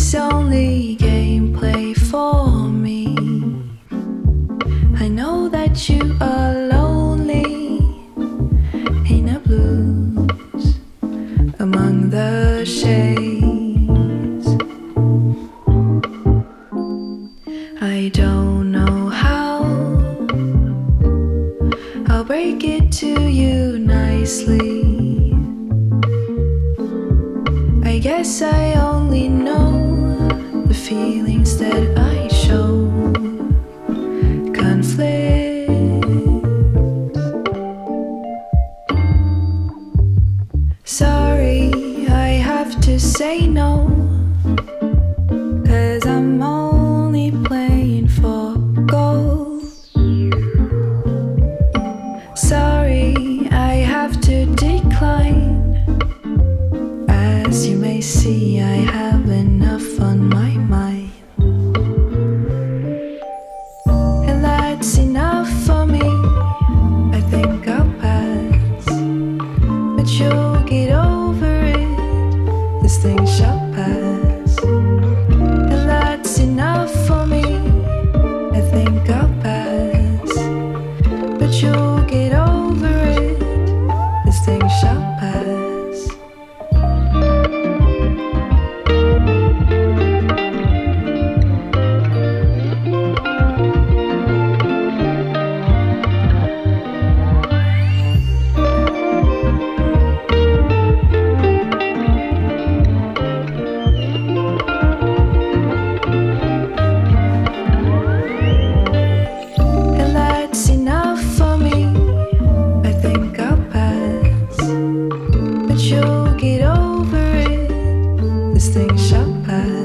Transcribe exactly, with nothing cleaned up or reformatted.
It's only gameplay for me. I know that you are lonely in the blues among the shades. I don't know how I'll break it to you nicely. I guess I only know the feelings that I show. Conflict. Sorry, I have to say no, 'cause I'm only playing for gold. Sorry, I have to decline. As you may see, I have enough on my mind, and that's enough for me. I think I'll pass, but you'll get over it. This thing shall pass, and that's enough for me. I think I'll pass, but you'll get over it. This thing shall pass. You'll get over it. This thing shall pass.